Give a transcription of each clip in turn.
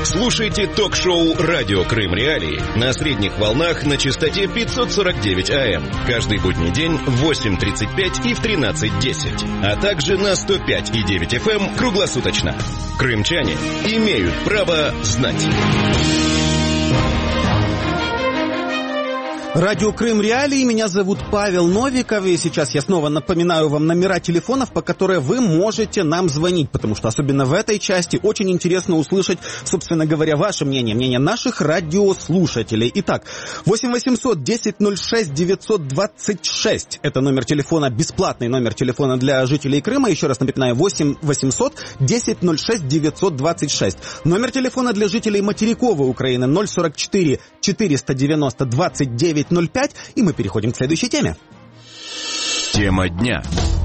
Слушайте ток-шоу «Радио Крым Реалии» на средних волнах на частоте 549 АМ. Каждый будний день в 8:35 и в 13:10. А также на 105,9 FM круглосуточно. Крымчане имеют право знать. Радио Крым Реалии, меня зовут Павел Новиков, и сейчас я снова напоминаю вам номера телефонов, по которым вы можете нам звонить, потому что особенно в этой части очень интересно услышать, собственно говоря, ваше мнение, мнение наших радиослушателей. Итак, 8 800 10 06 926, это номер телефона, бесплатный номер телефона для жителей Крыма, еще раз напоминаю, 8 800 10 06 926. Номер телефона для жителей материковой Украины 044 490 29 05, и мы переходим к следующей теме. Тема дня.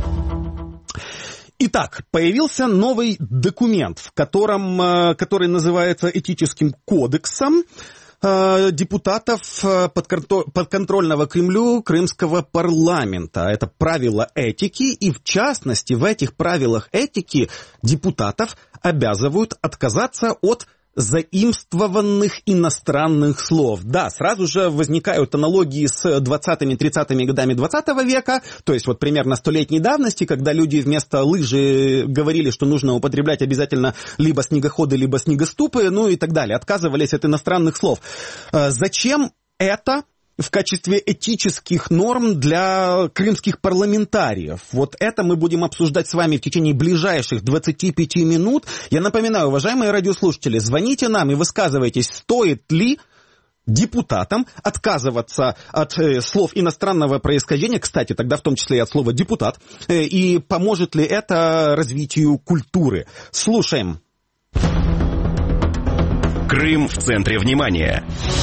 Итак, появился новый документ, который называется Этическим кодексом депутатов подконтрольного Кремлю Крымского парламента. Это правила этики, и в частности в этих правилах этики депутатов обязывают отказаться от заимствованных иностранных слов. Да, сразу же возникают аналогии с 20-30-ми годами 20 века, то есть вот примерно 100-летней давности, когда люди вместо лыжи говорили, что нужно употреблять обязательно либо снегоходы, либо снегоступы, ну и так далее, отказывались от иностранных слов. Зачем это в качестве этических норм для крымских парламентариев? Вот это мы будем обсуждать с вами в течение ближайших 25 минут. Я напоминаю, уважаемые радиослушатели, звоните нам и высказывайтесь, стоит ли депутатам отказываться от слов иностранного происхождения, кстати, тогда в том числе и от слова «депутат», и поможет ли это развитию культуры. Слушаем. Крым в центре внимания.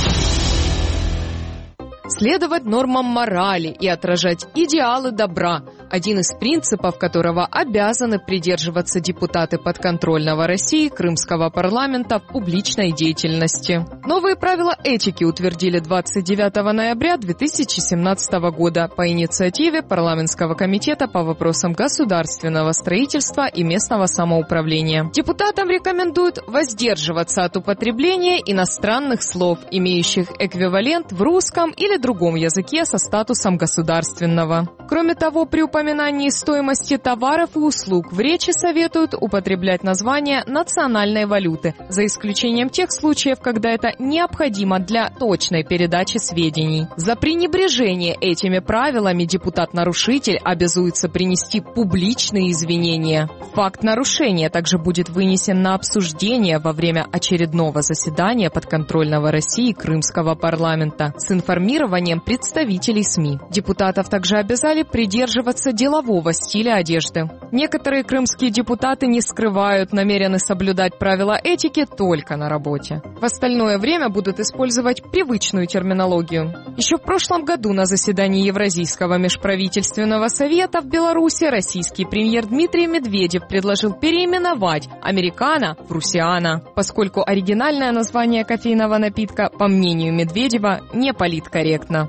Следовать нормам морали и отражать идеалы добра – один из принципов которого обязаны придерживаться депутаты подконтрольного России Крымского парламента в публичной деятельности. Новые правила этики утвердили 29 ноября 2017 года по инициативе Парламентского комитета по вопросам государственного строительства и местного самоуправления. Депутатам рекомендуют воздерживаться от употребления иностранных слов, имеющих эквивалент в русском или другом языке со статусом государственного. Кроме того, при упоминании стоимости товаров и услуг в речи советуют употреблять название национальной валюты, за исключением тех случаев, когда это необходимо для точной передачи сведений. За пренебрежение этими правилами депутат-нарушитель обязуется принести публичные извинения. Факт нарушения также будет вынесен на обсуждение во время очередного заседания подконтрольного России Крымского парламента с информированием представителей СМИ. Депутатов также обязали придерживаться делового стиля одежды. Некоторые крымские депутаты не скрывают, намерены соблюдать правила этики только на работе. В остальное время будут использовать привычную терминологию. Еще в прошлом году на заседании Евразийского межправительственного совета в Беларуси российский премьер Дмитрий Медведев предложил переименовать «Американо» в «Русиано», поскольку оригинальное название кофейного напитка, по мнению Медведева, не политкорректно.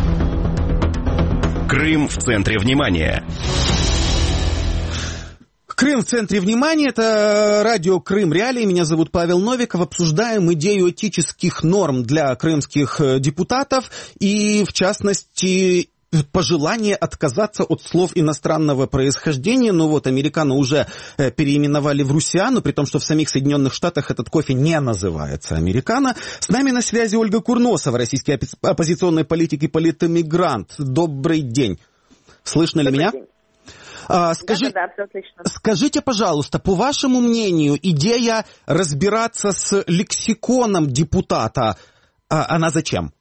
Крым в центре внимания. Крым в центре внимания, это радио Крым Реалии, меня зовут Павел Новиков, обсуждаем идею этических норм для крымских депутатов и, в частности, пожелание отказаться от слов иностранного происхождения. Ну вот, американо уже переименовали в «Русиану», при том, что в самих Соединенных Штатах этот кофе не называется американо. С нами на связи Ольга Курносова, российский оппозиционный политик и политэмигрант. Добрый день. Слышно ли меня? Да, все слышно. Скажите, пожалуйста, по вашему мнению, идея разбираться с лексиконом депутата, она зачем?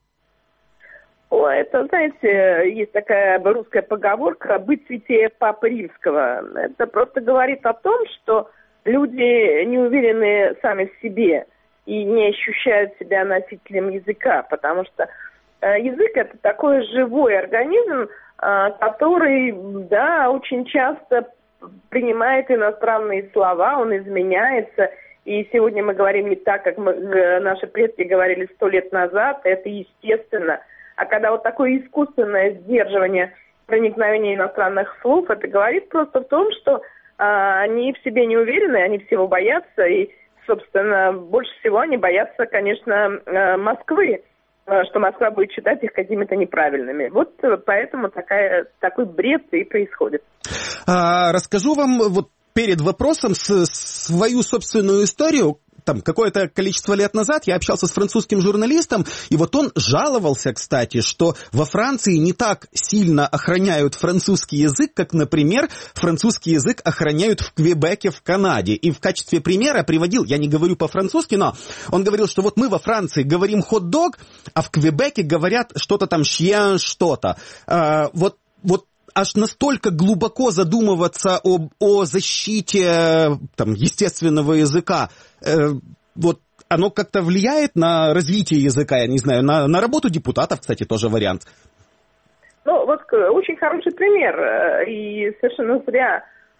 Это, знаете, есть такая русская поговорка «быть святее Папы Римского». Это просто говорит о том, что люди не уверены сами в себе и не ощущают себя носителем языка, потому что язык – это такой живой организм, который, да, очень часто принимает иностранные слова, он изменяется. И сегодня мы говорим не так, как наши предки говорили 100 лет назад, это естественно. А когда вот такое искусственное сдерживание проникновения иностранных слов, это говорит просто в том, что они в себе не уверены, они всего боятся, и собственно, больше всего они боятся, конечно, Москвы, что Москва будет считать их какими-то неправильными. Вот поэтому такой бред и происходит. Расскажу вам вот перед вопросом свою собственную историю. Там какое-то количество лет назад я общался с французским журналистом, и вот он жаловался, кстати, что во Франции не так сильно охраняют французский язык, как, например, французский язык охраняют в Квебеке в Канаде. И в качестве примера приводил, я не говорю по-французски, но он говорил, что вот мы во Франции говорим хот-дог, а в Квебеке говорят что-то там chien, что-то. Вот аж настолько глубоко задумываться о защите там, естественного языка, вот оно как-то влияет на развитие языка, я не знаю, на работу депутатов, кстати, тоже вариант. Ну, вот очень хороший пример, и совершенно зря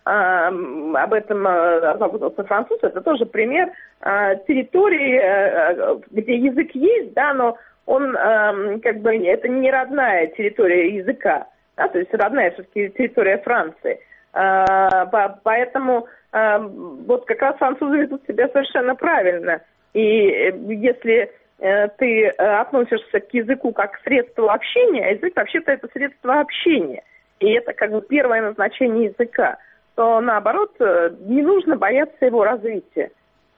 об этом озаботился француз, это тоже пример территории, где язык есть, да, но он как бы, это не родная территория языка. Да, то есть родная все-таки территория Франции. Поэтому вот как раз французы ведут себя совершенно правильно. И если ты относишься к языку как к средству общения, а язык вообще-то это средство общения, и это как бы первое назначение языка, то наоборот не нужно бояться его развития.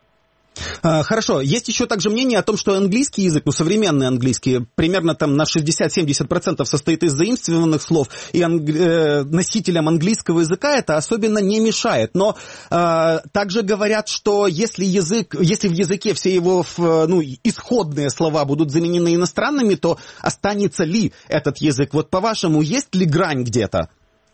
Хорошо. Есть еще также мнение о том, что английский язык, современный английский, примерно там на 60-70% состоит из заимствованных слов, и носителям английского языка это особенно не мешает. Но также говорят, что если в языке все его исходные слова будут заменены иностранными, то останется ли этот язык? Вот по-вашему, есть ли грань где-то?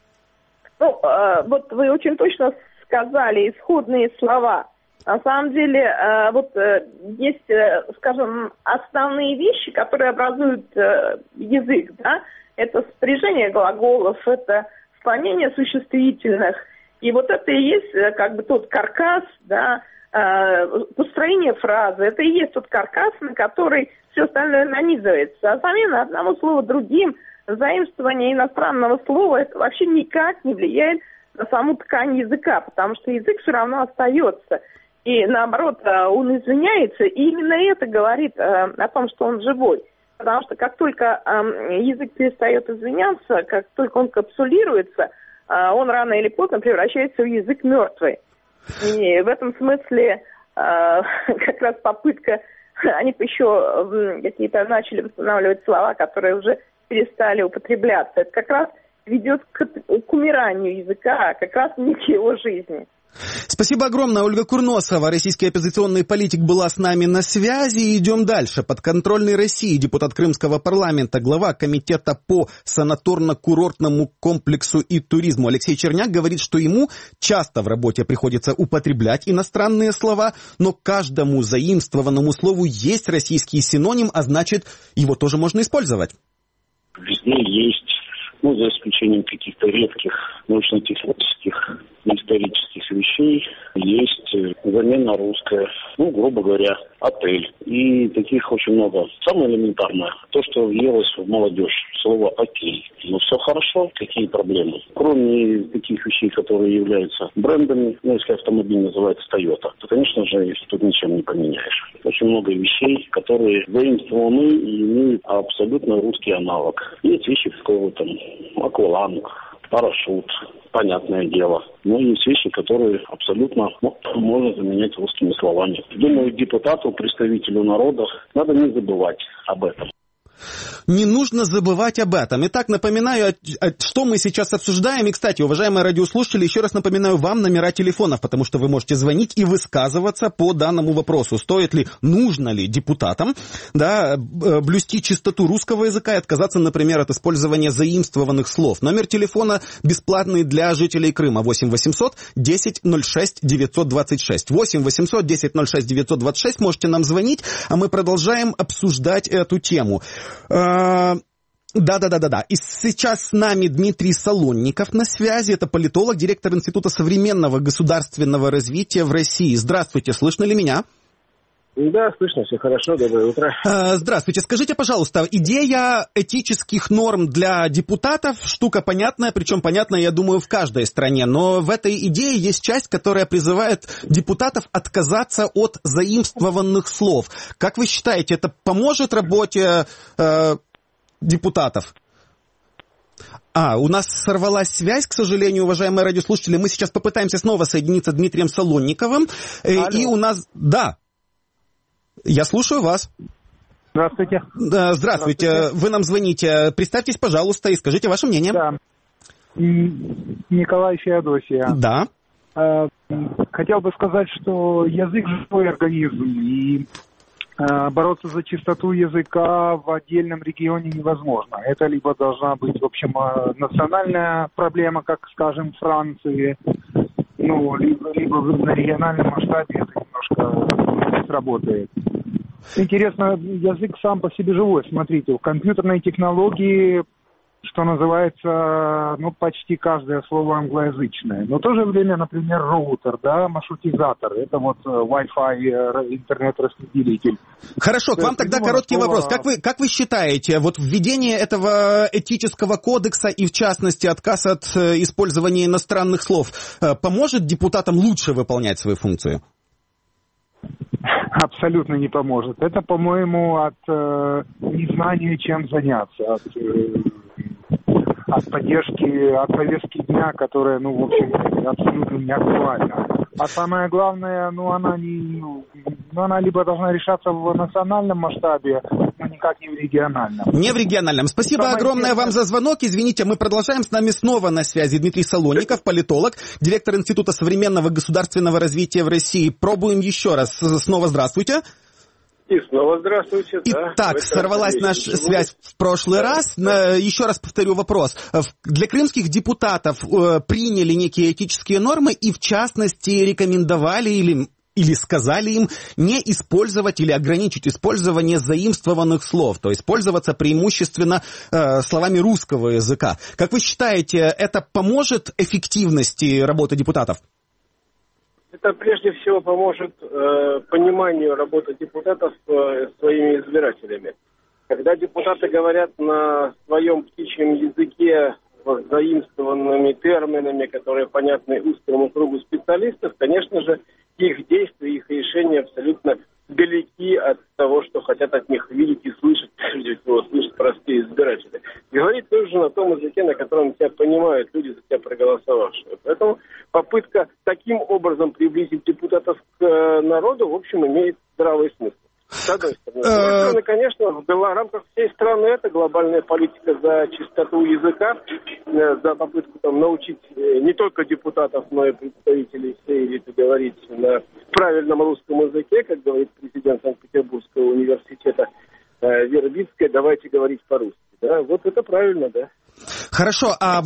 Ну, вот вы очень точно сказали исходные слова. На самом деле, вот есть, скажем, основные вещи, которые образуют язык, да, это спряжение глаголов, это склонение существительных, и вот это и есть как бы тот каркас, да, построение фразы, это и есть тот каркас, на который все остальное нанизывается. А замена одного слова другим, заимствование иностранного слова, это вообще никак не влияет на саму ткань языка, потому что язык все равно остается. И наоборот, он изменяется, и именно это говорит о том, что он живой. Потому что как только язык перестает изменяться, как только он капсулируется, он рано или поздно превращается в язык мертвый. И в этом смысле как раз попытка, они еще какие-то начали восстанавливать слова, которые уже перестали употребляться. Это как раз ведет к умиранию языка, как раз не к его жизни. Спасибо огромное. Ольга Курносова, российский оппозиционный политик, была с нами на связи. Идем дальше. Подконтрольный России депутат Крымского парламента, глава комитета по санаторно-курортному комплексу и туризму Алексей Черняк говорит, что ему часто в работе приходится употреблять иностранные слова, но каждому заимствованному слову есть российский синоним, а значит, его тоже можно использовать. Везде есть, за исключением каких-то редких научно-технических и исторических вещей, есть замена русская, грубо говоря, отель. И таких очень много. Самое элементарное, то, что въелось в молодежь, слово «окей». Все хорошо, какие проблемы? Кроме таких вещей, которые являются брендами, если автомобиль называется Toyota, то, конечно же, тут ничем не поменяешь. Очень много вещей, которые заимствованы и имеют абсолютно русский аналог. Есть вещи, какого-то акваланг, парашют, понятное дело. Но есть вещи, которые абсолютно можно заменять русскими словами. Думаю, депутату, представителю народа надо не забывать об этом. Не нужно забывать об этом. Итак, напоминаю, что мы сейчас обсуждаем. И, кстати, уважаемые радиослушатели, еще раз напоминаю вам номера телефонов, потому что вы можете звонить и высказываться по данному вопросу. Стоит ли, нужно ли депутатам блюсти чистоту русского языка и отказаться, например, от использования заимствованных слов. Номер телефона бесплатный для жителей Крыма. 8 800 10 06 926. 8 800 10 06 926. Можете нам звонить, а мы продолжаем обсуждать эту тему. Да. И сейчас с нами Дмитрий Солонников на связи. Это политолог, директор Института современного государственного развития в России. Здравствуйте, слышно ли меня? Да, слышно, все хорошо, доброе утро. Здравствуйте. Скажите, пожалуйста, идея этических норм для депутатов штука понятная, причем понятная, я думаю, в каждой стране, но в этой идее есть часть, которая призывает депутатов отказаться от заимствованных слов. Как вы считаете, это поможет работе депутатов? У нас сорвалась связь, к сожалению, уважаемые радиослушатели. Мы сейчас попытаемся снова соединиться с Дмитрием Солонниковым. И у нас... Да. Я слушаю вас. Здравствуйте. Здравствуйте. Вы нам звоните. Представьтесь, пожалуйста, и скажите ваше мнение. Да. Николай Феодосия. Да. Хотел бы сказать, что язык живой организм, и бороться за чистоту языка в отдельном регионе невозможно. Это либо должна быть, в общем, национальная проблема, как, скажем, в Франции, либо на региональном масштабе это немножко сработает. Интересно, язык сам по себе живой. Смотрите, в компьютерной технологии, что называется, почти каждое слово англоязычное. Но в то же время, например, роутер, маршрутизатор, это Wi-Fi, интернет-распределитель. Хорошо, к вам тогда короткий вопрос. Как вы считаете, введение этого этического кодекса и, в частности, отказ от использования иностранных слов поможет депутатам лучше выполнять свои функции? Абсолютно не поможет. Это, по-моему, от незнания, чем заняться, от поддержки, от повестки дня, которая, в общем, абсолютно не актуальна. А самое главное, она либо должна решаться в национальном масштабе, но никак не в региональном. Не в региональном. Спасибо огромное вам за звонок. Извините, мы продолжаем. С нами снова на связи Дмитрий Солонников, политолог, директор Института современного государственного развития в России. Пробуем еще раз. Снова здравствуйте. И снова здравствуйте. Итак, сорвалась наша связь в прошлый раз. Еще раз повторю вопрос. Для крымских депутатов приняли некие этические нормы и, в частности, рекомендовали или сказали им не использовать или ограничить использование заимствованных слов, то есть пользоваться преимущественно словами русского языка. Как вы считаете, это поможет эффективности работы депутатов? Это прежде всего поможет пониманию работы депутатов своими избирателями. Когда депутаты говорят на своем птичьем языке с заимствованными терминами, которые понятны узкому кругу специалистов, конечно же, их действия, их решения абсолютно далеки от того, что хотят от них видеть и слышать, прежде всего, слышать простые избиратели. Говорить нужно на том языке, на котором тебя понимают люди, за тебя проголосовавшие. Поэтому попытка таким образом приблизить депутатов к народу, в общем, имеет здравый смысл. С одной стороны. С другой стороны, конечно, в рамках всей страны это глобальная политика за чистоту языка, за попытку научить не только депутатов, но и представителей всей элиты говорить на правильном русском языке, как говорит президент Санкт-Петербургского университета Вербицкая, давайте говорить по-русски. Да? Это правильно, да. Хорошо, а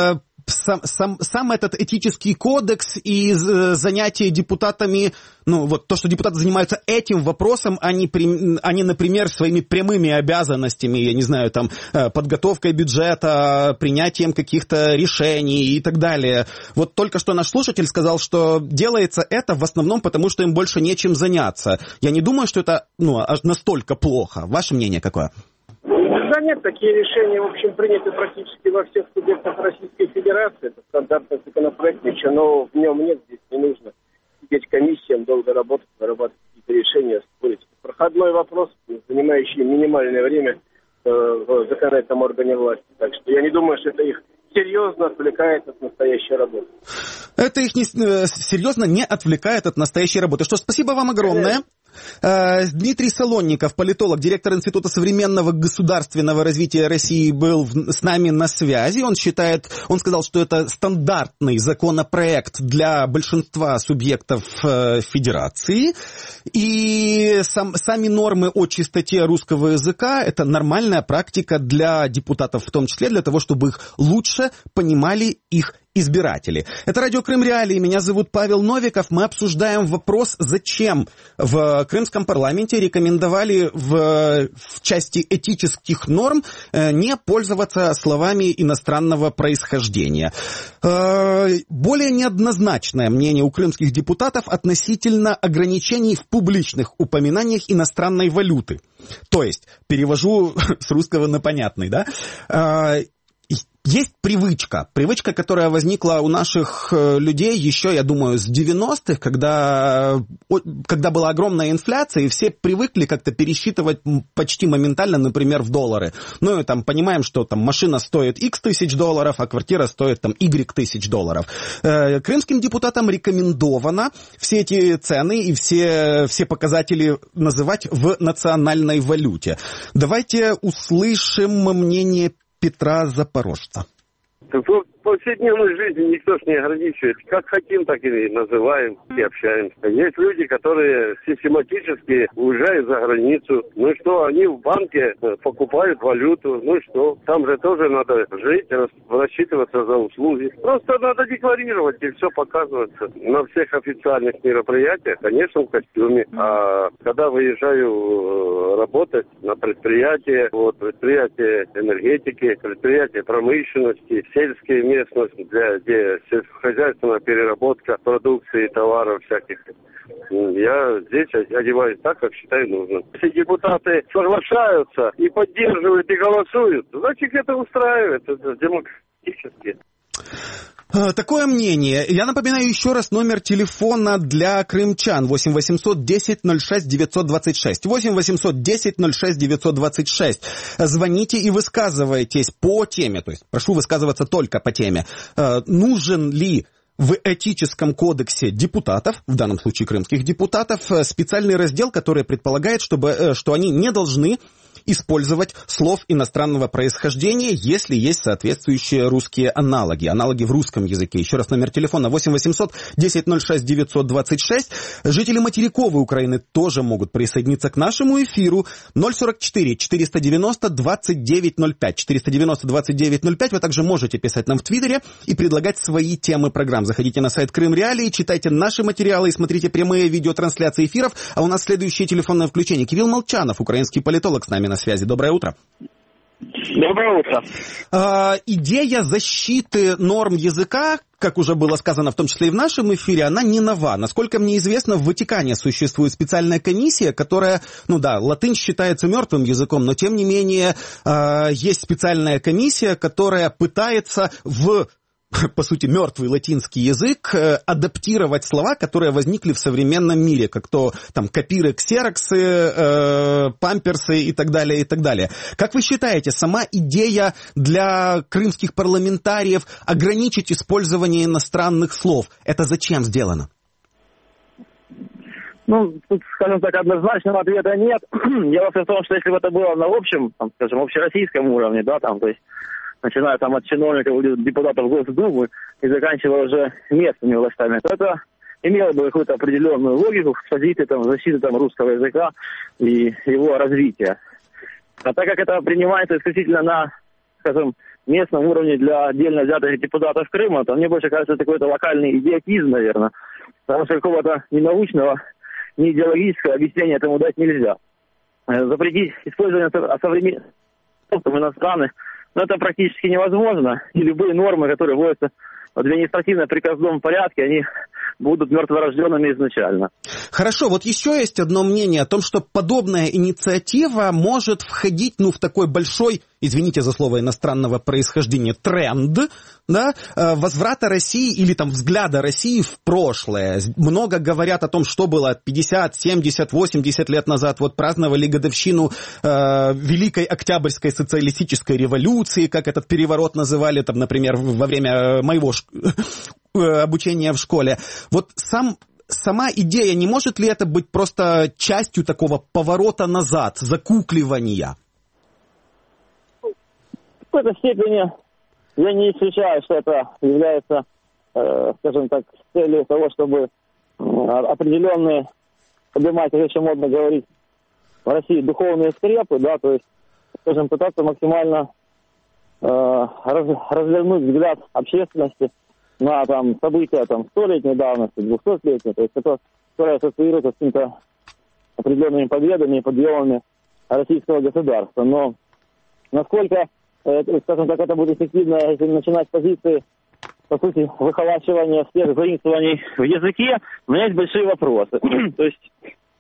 сам этот этический кодекс и занятия депутатами, то, что депутаты занимаются этим вопросом, а не, например, своими прямыми обязанностями, я не знаю, подготовкой бюджета, принятием каких-то решений и так далее. Только что наш слушатель сказал, что делается это в основном потому, что им больше нечем заняться. Я не думаю, что это, аж настолько плохо. Ваше мнение какое? Да нет, такие решения, в общем, приняты практически во всех субъектах Российской Федерации. Это стандартный законопроект, ничего нового в нем нет, здесь не нужно сидеть комиссиям, долго работать, вырабатывать какие-то решения, спорить. Проходной вопрос, занимающий минимальное время в законодательном органе власти. Так что я не думаю, что это их серьезно отвлекает от настоящей работы. Это их серьезно не отвлекает от настоящей работы. Что ж, спасибо вам огромное. Дмитрий Солонников, политолог, директор Института современного государственного развития России, был с нами на связи. Он сказал, что это стандартный законопроект для большинства субъектов Федерации. И сами нормы о чистоте русского языка – это нормальная практика для депутатов, в том числе для того, чтобы их лучше понимали их избиратели. Это радио Крым Реалии. Меня зовут Павел Новиков. Мы обсуждаем вопрос, зачем в Крымском парламенте рекомендовали в части этических норм не пользоваться словами иностранного происхождения. Более неоднозначное мнение у крымских депутатов относительно ограничений в публичных упоминаниях иностранной валюты. То есть, перевожу с русского на понятный, да? Есть привычка, которая возникла у наших людей еще, я думаю, с 90-х, когда была огромная инфляция, и все привыкли как-то пересчитывать почти моментально, например, в доллары. Ну, и там понимаем, что там машина стоит X тысяч долларов, а квартира стоит там Y тысяч долларов. Крымским депутатам рекомендовано все эти цены и все показатели называть в национальной валюте. Давайте услышим мнение Петра Запорожца. В повседневной жизни никто ж не ограничивает. Как хотим, так и называем, и общаемся. Есть люди, которые систематически уезжают за границу. Ну и что, они в банке покупают валюту. Ну и что? Там же тоже надо жить, рассчитываться за услуги. Просто надо декларировать, и все показывается. На всех официальных мероприятиях, конечно, в костюме. А когда выезжаю работать на предприятие, предприятие энергетики, предприятие промышленности, сельские местности, где сельскохозяйственная переработка продукции, товаров всяких. Я здесь одеваюсь так, как считаю нужным. Если депутаты соглашаются и поддерживают, и голосуют, значит, это устраивает, это демократически. Такое мнение. Я напоминаю еще раз номер телефона для крымчан. 8 800 10 06 926. 8 800 10 06 926. Звоните и высказывайтесь по теме. То есть прошу высказываться только по теме. Нужен ли в этическом кодексе депутатов, в данном случае крымских депутатов, специальный раздел, который предполагает, что они не должны использовать слов иностранного происхождения, если есть соответствующие русские аналоги в русском языке. Еще раз номер телефона 8 800 10 06 926. Жители материковой Украины тоже могут присоединиться к нашему эфиру. 044 490 2905. 490 2905. Вы также можете писать нам в Твиттере и предлагать свои темы программ. Заходите на сайт Крым Реалии, читайте наши материалы и смотрите прямые видеотрансляции эфиров. А у нас следующее телефонное включение. Кирилл Молчанов, украинский политолог, с нами на связи. Доброе утро. Доброе утро. Идея защиты норм языка, как уже было сказано, в том числе и в нашем эфире, она не нова. Насколько мне известно, в Ватикане существует специальная комиссия, которая, латынь считается мертвым языком, но тем не менее есть специальная комиссия, которая пытается по сути, мертвый латинский язык, адаптировать слова, которые возникли в современном мире, как то там копиры, ксероксы, памперсы и так далее, и так далее. Как вы считаете, сама идея для крымских парламентариев ограничить использование иностранных слов, это зачем сделано? Тут, скажем так, однозначного ответа нет. Дело в том, что если бы это было на общем, общероссийском уровне, то есть начиная от чиновников, депутатов Госдумы и заканчивая уже местными властями, то это имело бы какую-то определенную логику в позиции защиты русского языка и его развития. А так как это принимается исключительно на, местном уровне для отдельно взятых депутатов Крыма, то мне больше кажется, это какой-то локальный идиотизм, наверное, потому что какого-то ни научного, ни идеологического объяснения этому дать нельзя. Запретить использование современных иностранных, это практически невозможно. И любые нормы, которые вводятся в административно-приказном порядке, они будут мертворожденными изначально. Хорошо, еще есть одно мнение о том, что подобная инициатива может входить, в такой большой, извините за слово иностранного происхождения, тренд, возврата России или взгляда России в прошлое. Много говорят о том, что было 50, 70, 80 лет назад. Праздновали годовщину Великой Октябрьской социалистической революции, как этот переворот называли, например, во время моего обучения в школе. Сама идея, не может ли это быть просто частью такого поворота назад, закукливания? В какой-то степени я не исключаю, что это является, целью того, чтобы определенные, поднимать, еще модно говорить, в России духовные скрепы, то есть, пытаться максимально развернуть взгляд общественности на там события там 100-летней давности, 200-летней, то есть это, которое ассоциируется с какими-то определенными победами и подъемами российского государства. Но насколько, скажем так, это будет эффективно, если начинать с позиции, по сути, выхолачивания всех заимствований в языке, у меня есть большие вопросы. То есть,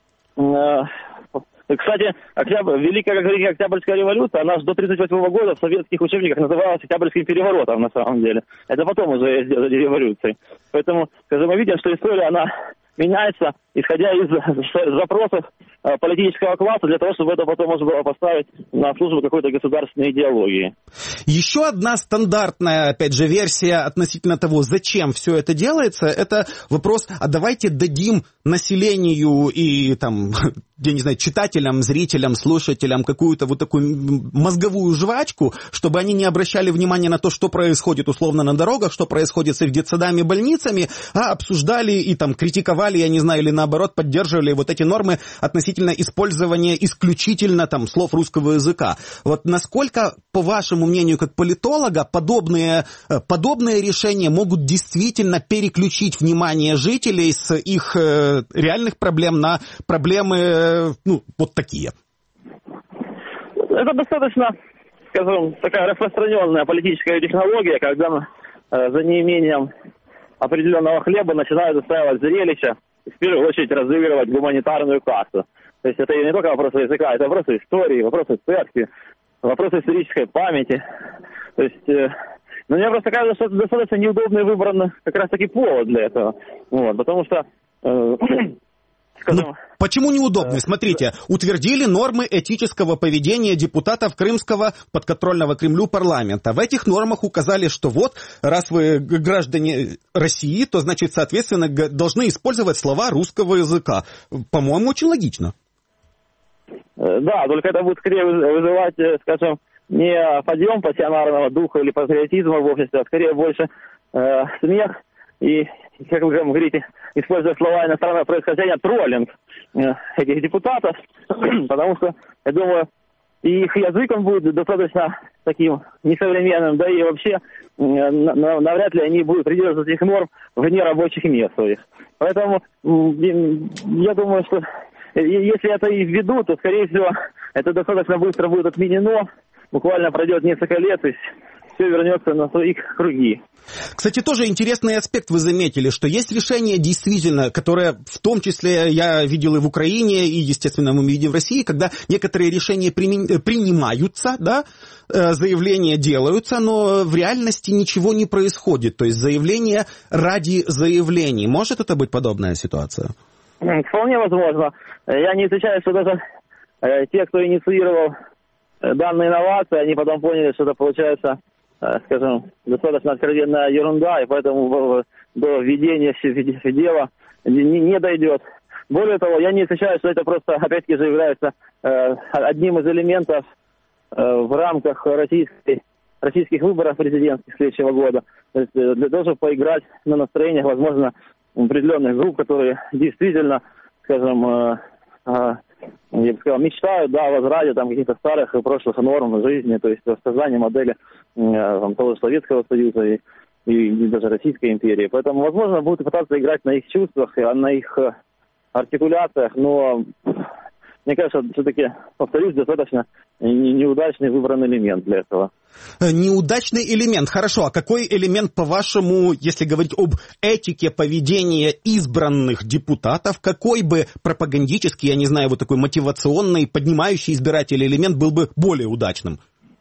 кстати, Великая Октябрьская революция, она же до 1938 года в советских учебниках называлась Октябрьским переворотом на самом деле. Это потом уже сделали революцией. Поэтому, скажем, мы видим, что история, она меняется, исходя из запросов политического класса, для того, чтобы это потом можно было поставить на службу какой-то государственной идеологии. Еще одна стандартная, опять же, версия относительно того, зачем все это делается, это вопрос, а давайте дадим населению и там, я не знаю, читателям, зрителям, слушателям какую-то вот такую мозговую жвачку, чтобы они не обращали внимания на то, что происходит условно на дорогах, что происходит с их детсадами, больницами, а обсуждали и там критиковали, я не знаю, или наоборот поддерживали вот эти нормы относительно использования исключительно там слов русского языка. Вот насколько, по вашему мнению, как политолога, подобные решения могут действительно переключить внимание жителей с их реальных проблем на проблемы, ну, вот такие? Это достаточно, скажем, такая распространенная политическая технология, когда за неимением определенного хлеба начинают устраивать зрелища, в первую очередь разыгрывать гуманитарную кассу. То есть это не только вопросы языка, это вопросы истории, вопросы церкви, вопросы исторической памяти. То есть, мне просто кажется, что это достаточно неудобный выбран как раз-таки повод для этого. Вот, потому что... Ну, почему неудобный? Смотрите, утвердили нормы этического поведения депутатов Крымского подконтрольного Кремлю парламента. В этих нормах указали, что вот, раз вы граждане России, то, значит, соответственно, должны использовать слова русского языка. По-моему, очень логично. Да, только это будет скорее вызывать, скажем, не подъем пассионарного духа или патриотизма в обществе, а скорее больше смех и, как вы говорите, используя слова иностранного происхождения, троллинг этих депутатов, потому что, я думаю, и их язык он будет достаточно таким несовременным, да и вообще навряд ли они будут придерживаться этих норм вне рабочих мест своих. Поэтому я думаю, что если это и введут, то, скорее всего, это достаточно быстро будет отменено, буквально пройдет несколько лет, и все вернется на свои круги. Кстати, тоже интересный аспект вы заметили, что есть решения действительно, которые в том числе я видел и в Украине, и, естественно, мы видим в России, когда некоторые решения принимаются, да, заявления делаются, но в реальности ничего не происходит. То есть заявление ради заявлений. Может это быть подобная ситуация? Вполне возможно. Я не исключаю, что даже те, кто инициировал данные инновации, они потом поняли, что это получается, скажем, достаточно откровенная ерунда, и поэтому до введения дела не дойдет. Более того, я не исключаю, что это просто, опять-таки же, является одним из элементов в рамках российских выборов президентских следующего года. То есть для того, чтобы поиграть на настроениях, возможно, определенных групп, которые действительно, скажем, я бы сказал, мечтают, да, о возврате там каких-то старых и прошлых норм жизни, то есть воссоздании модели там, того же Советского Союза и даже Российской империи. Поэтому, возможно, будут пытаться играть на их чувствах, на их артикуляциях, но мне кажется, все-таки, повторюсь, достаточно неудачный выбран элемент для этого. Неудачный элемент. Хорошо, а какой элемент, по-вашему, если говорить об этике поведения избранных депутатов, какой бы пропагандический, я не знаю, вот такой мотивационный, поднимающий избирателей элемент был бы более удачным?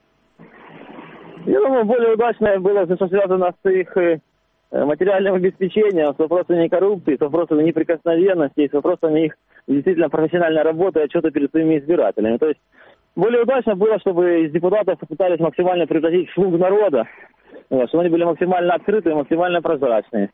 Я думаю, более удачное было все, что связано с их материальным обеспечением, с вопросами коррупции, с вопросами неприкосновенности, с вопросами их действительно профессиональной работы и отчета перед своими избирателями. То есть более удачно было, чтобы из депутатов попытались максимально превратить в слуг народа, чтобы они были максимально открытые, максимально прозрачные.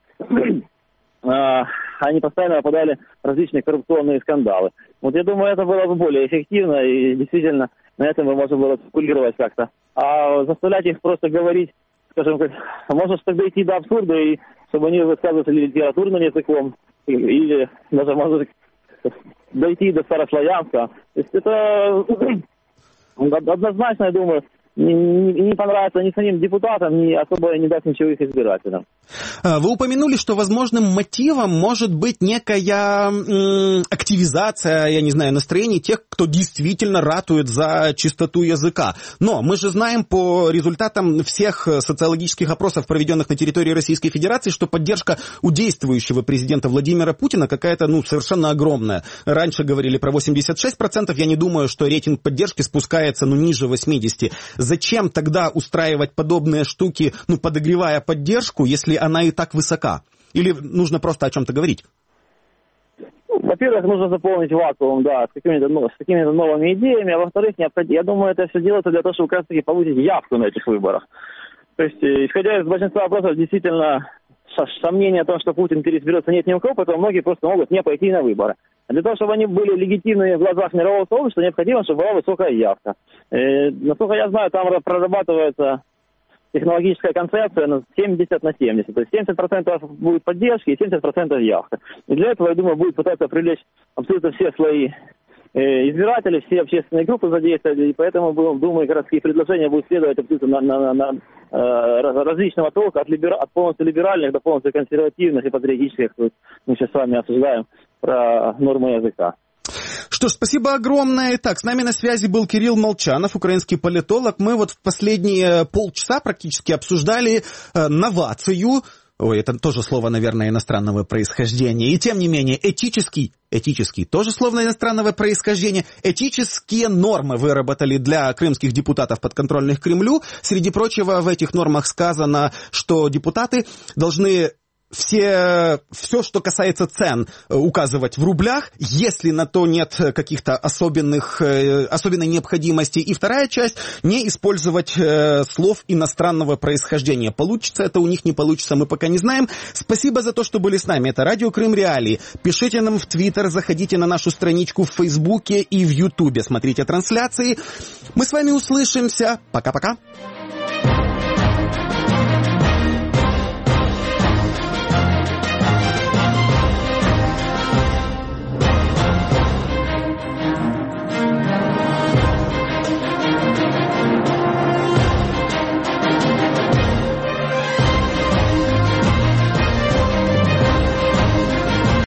Они постоянно попадали в различные коррупционные скандалы. Вот я думаю, это было бы более эффективно, и действительно на этом бы можно было спекулировать как-то. А заставлять их просто говорить, скажем, можно тогда идти до абсурда, и чтобы они высказывались литературным языком, или даже, может, дойти до старославянского. То есть это однозначно, я думаю, не понравится ни самим депутатам, ни особо не даст ничего их избирателям. Вы упомянули, что возможным мотивом может быть некая активизация, я не знаю, настроений тех, кто действительно ратует за чистоту языка. Но мы же знаем по результатам всех социологических опросов, проведенных на территории Российской Федерации, что поддержка у действующего президента Владимира Путина какая-то, совершенно огромная. Раньше говорили про 86%, я не думаю, что рейтинг поддержки спускается, ниже 80%. Зачем тогда устраивать подобные штуки, подогревая поддержку, если она и так высока? Или нужно просто о чем-то говорить? Во-первых, нужно заполнить вакуум, да, с какими-то новыми идеями, а во-вторых, я думаю, это все делается для того, чтобы как раз-таки получить явку на этих выборах. То есть, исходя из большинства вопросов, действительно, сомнения о том, что Путин переизберется, нет ни у кого, поэтому многие просто могут не пойти на выборы. А для того, чтобы они были легитимны в глазах мирового сообщества, необходимо, чтобы была высокая явка. Насколько я знаю, там прорабатывается технологическая концепция 70 на 70. То есть 70% будет поддержки и 70% явка. И для этого, я думаю, будет пытаться привлечь абсолютно все слои избирателей, все общественные группы задействовать. И поэтому, думаю, городские предложения будут следовать абсолютно на различного толка, от полностью либеральных до полностью консервативных и патриотических. Мы сейчас с вами обсуждаем про нормы языка. Что ж, спасибо огромное. Так, с нами на связи был Кирилл Молчанов, украинский политолог. Мы в последние полчаса практически обсуждали новацию. Ой, это тоже слово, наверное, иностранного происхождения. И тем не менее, этический, тоже слово иностранного происхождения, этические нормы выработали для крымских депутатов, подконтрольных Кремлю. Среди прочего, в этих нормах сказано, что депутаты должны все, что касается цен, указывать в рублях, если на то нет каких-то особенной необходимости. И вторая часть, не использовать слов иностранного происхождения. Получится это у них, не получится, мы пока не знаем. Спасибо за то, что были с нами. Это Радио Крым Реалии. Пишите нам в Твиттер, заходите на нашу страничку в Фейсбуке и в Ютубе. Смотрите трансляции. Мы с вами услышимся. Пока-пока.